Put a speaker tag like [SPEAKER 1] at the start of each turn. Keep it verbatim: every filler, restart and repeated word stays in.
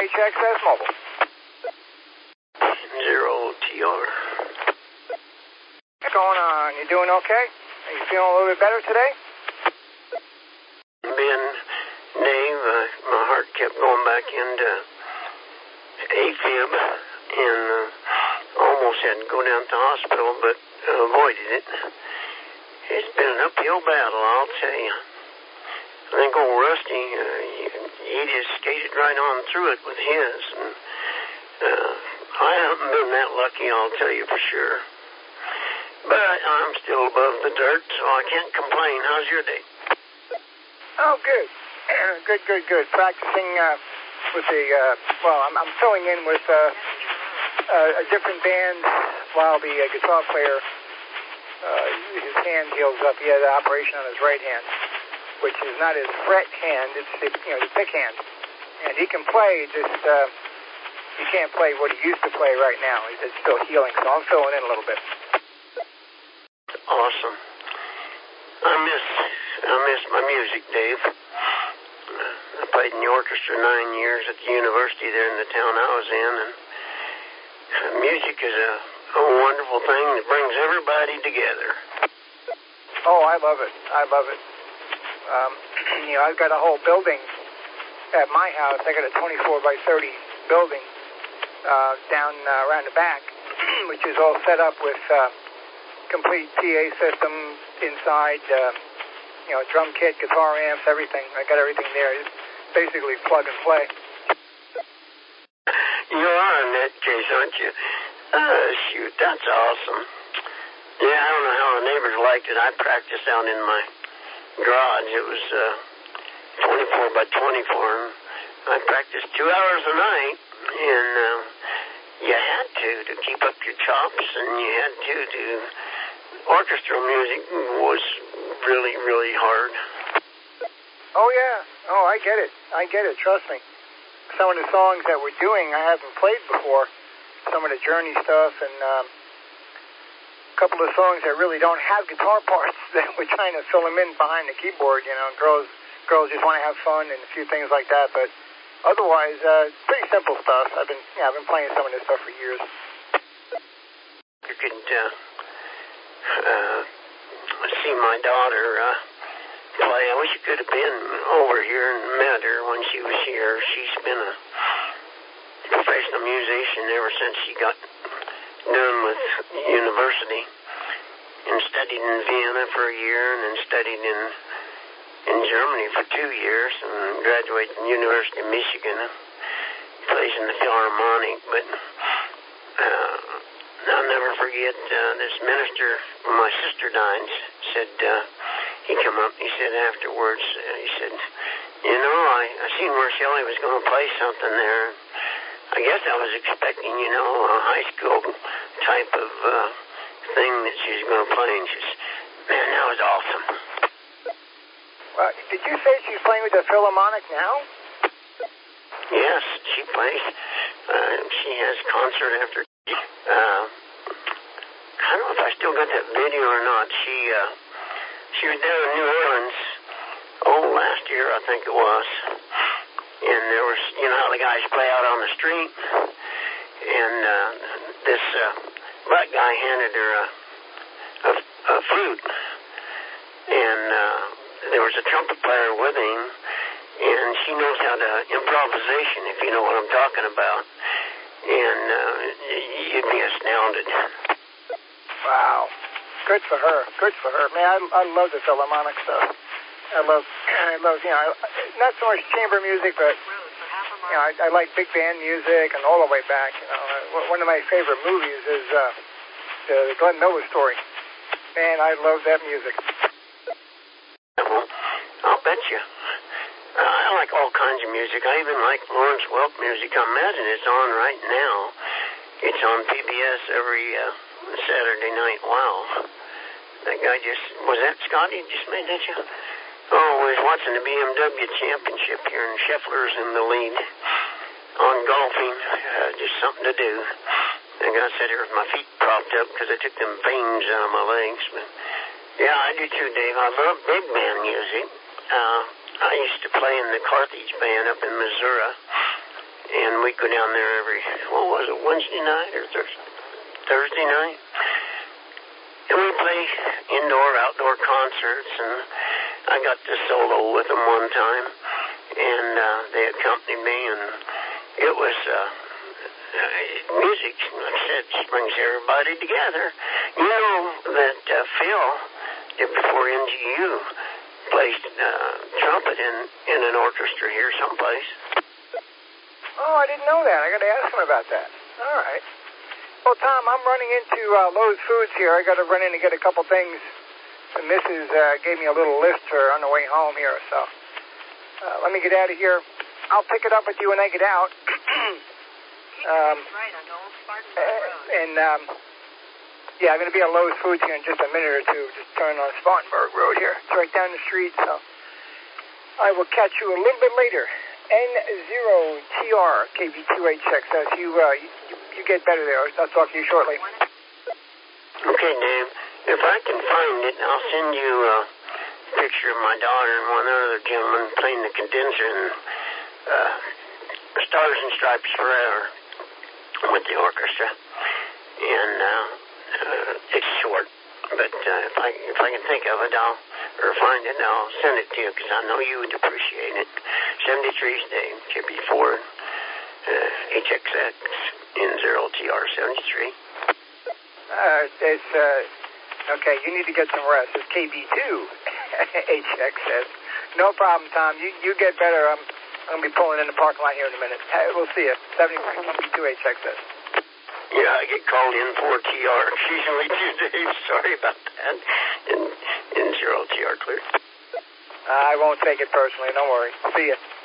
[SPEAKER 1] H X S Mobile.
[SPEAKER 2] Zero T R.
[SPEAKER 1] What's going on? You doing okay? Are you feeling a little bit better today?
[SPEAKER 2] Ben, Dave, uh, my heart kept going back into AFib, and uh, almost had to go down to the hospital, but uh, avoided it. It's been an uphill battle, I'll tell you. I think old Rusty, uh, he, he just skated right on through it with his, and uh, I haven't been that lucky, I'll tell you for sure. But I'm still above the dirt, so I can't complain. How's your day?
[SPEAKER 1] Oh, good. good, good, good. Practicing uh, with the, uh, well, I'm, I'm filling in with uh, uh, a different band while the uh, guitar player, uh, his hand heals up. He had an operation on his right hand, which is not his fret hand, it's the, you know, the pick hand. And he can play, just, uh, he can't play what he used to play right now. It's still healing, so I'm filling in a little bit.
[SPEAKER 2] Awesome. I miss, I miss my music, Dave. I played in the orchestra nine years at the university there in the town I was in, and music is a, a wonderful thing that brings everybody together.
[SPEAKER 1] Oh, I love it. I love it. Um, you know, I've got a whole building at my house. I got a twenty-four by thirty building uh, down uh, around the back, which is all set up with uh, complete P A system inside, uh, you know, drum kit, guitar amps, everything. I got everything there. It's basically plug and play.
[SPEAKER 2] You are in that case, aren't you? Uh, shoot, that's awesome. Yeah, I don't know how the neighbors liked it. I practiced out in my garage. It was uh, twenty-four by twenty-four. And I practiced two hours a night, and uh, you had to to keep up your chops, and you had to to. Orchestral music was really, really hard.
[SPEAKER 1] Oh, yeah. Oh, I get it. I get it. Trust me. Some of the songs that we're doing I haven't played before. Some of the Journey stuff, and um, a couple of songs that really don't have guitar parts that we're trying to fill them in behind the keyboard. You know, girls girls just want to have fun and a few things like that. But otherwise, uh, pretty simple stuff. I've been, yeah, I've been playing some of this stuff for years.
[SPEAKER 2] You could uh, uh, see my daughter uh, play. I wish you could have been over here and met her when she was here. She's been a professional musician ever since she got done with university, and studied in Vienna for a year, and then studied in in Germany for two years, and graduated from the University of Michigan. Plays in the Philharmonic, but uh, I'll never forget uh, this minister, when my sister died, said, uh, he come up, he said afterwards, uh, he said, you know, I, I seen where Shelley was going to play something there. I guess I was expecting, you know, a high school type of uh, thing that she was going to play, and she said, man, that was awesome.
[SPEAKER 1] Well, did you say she's playing with the Philharmonic now?
[SPEAKER 2] Yes, she plays. Uh, she has concert after. Uh, I don't know if I still got that video or not. She uh, she was down in New Orleans, oh, last year I think it was, and there was, you know how the guys play out on the street, and uh, this uh, black guy handed her a, a, a flute, and uh, there was a trumpet player with him, and she knows how to improvisation, if you know what I'm talking about. And uh, you'd be astounded.
[SPEAKER 1] Wow. Good for her. Good for her. Man, I, I love the Philharmonic stuff. I love, I love, you know, not so much chamber music, but, you know, I, I like big band music and all the way back. You know, one of my favorite movies is uh, the, the Glenn Miller story. Man, I love that music.
[SPEAKER 2] Well, I'll bet you. Uh, I like all kinds of music. I even like Lawrence Welk music. I imagine it's on right now. It's on P B S every uh, Saturday night. Wow. That guy just, was that Scotty just made that show? Oh, we was watching the B M W championship here, and Scheffler's in the lead on golfing. Uh, just something to do. I got to sit here with my feet propped up because I took them veins out of my legs. But yeah, I do too, Dave. I love big band music. Uh, I used to play in the Carthage band up in Missouri, and we'd go down there every, what was it, Wednesday night or Thursday, Thursday night? And we play indoor, outdoor concerts, and I got to solo with them one time, and uh, they accompanied me, and it was, uh, uh, music, like I said, just brings everybody together. You know that uh, Phil, before N G U, plays uh, trumpet in, in an orchestra here someplace.
[SPEAKER 1] Oh, I didn't know that. I got to ask him about that. All right. Well, Tom, I'm running into uh, Lowe's Foods here. I got to run in and get a couple things. The missus uh, gave me a little list for on the way home here, so uh, let me get out of here. I'll pick it up with you when I get out. um, uh, and, um, yeah, I'm going to be at Lowe's Foods here in just a minute or two. Just turn on Spartanburg Road here. It's right down the street, so I will catch you a little bit later. N zero T R K B two H X S. You, uh, you, you get better there. I'll talk to you shortly.
[SPEAKER 2] Okay, Dave. If I can find it, I'll send you a picture of my daughter and one other gentleman playing the condenser in uh, Stars and Stripes Forever with the orchestra. And uh, uh, it's short, but uh, if I if I can think of it, I'll or find it, I'll send it to you because I know you would appreciate it. seventy-three Dave, K B four, uh, H X X, N zero T R seventy-three.
[SPEAKER 1] Uh, it's, uh, okay, you need to get some rest. It's K B two, H X S. No problem, Tom. You you get better. I'm, I'm going to be pulling in the parking lot here in a minute. Uh, we'll see you. seventy-three K B two H X S.
[SPEAKER 2] Yeah, I get called in for T R occasionally too, Dave. Sorry about that. In, in zero T R clear.
[SPEAKER 1] Uh, I won't take it personally. Don't worry. See you.